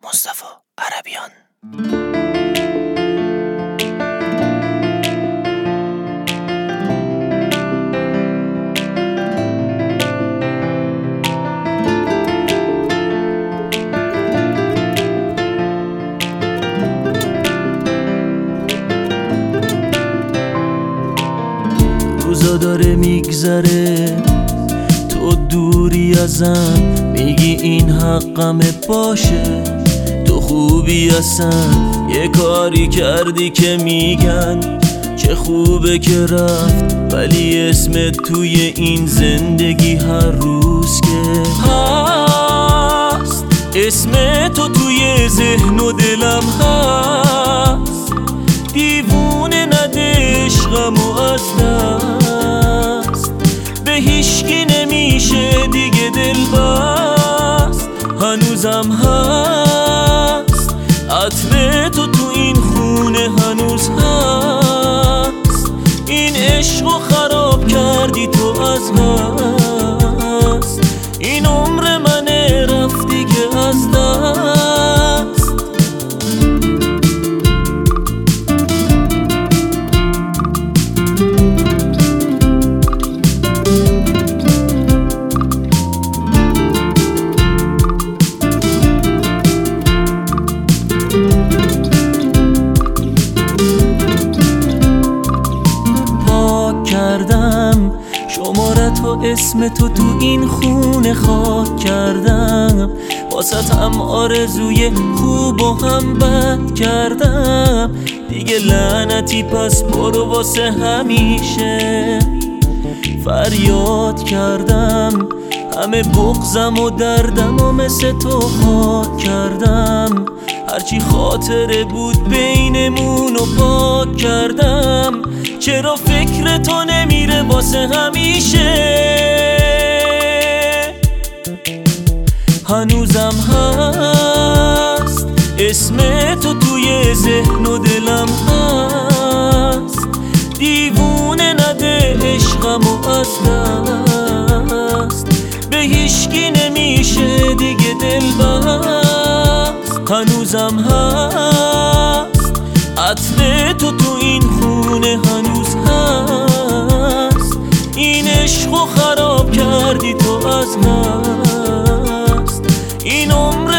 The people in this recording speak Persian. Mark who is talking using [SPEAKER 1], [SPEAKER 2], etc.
[SPEAKER 1] مصطفی عربیان.
[SPEAKER 2] روزا داره میگذره تو دوری ازم، میگی این حقمه باشه، تو خوبی اصلا یه کاری کردی که میگن چه خوبه که رفت، ولی اسمت توی این زندگی هر روز که هست، اسم تو توی ذهن و دلم هست، دیوونه نده عشقمو از دست، به هیشکی نمیشه دیگه دل بست، هنوزم هست عطر تو تو این خونه هنوز هست، این عشقو خراب کردی تو از هست، این عمر منه رفت دیگه از دست. شمارت و اسم تو تو این خونه خاک کردم، واسطم آرزوی خوب و هم بد کردم، دیگه لعنتی پس برو واسه همیشه، فریاد کردم همه بغضم و دردم و مثل تو خاک کردم، هرچی خاطره بود بینمون و پاک کردم، چرا فکر تو نمیره واسه همیشه، هنوزم هست اسم تو توی ذهن و دلم هست، دیوونه نده عشقمو از دست، به هیشکی نمیشه دیگه دل بست، هنوزم هست عطر تو تو این خونه هنوز هست، این عشقو خراب کردی تو از هست، این عمر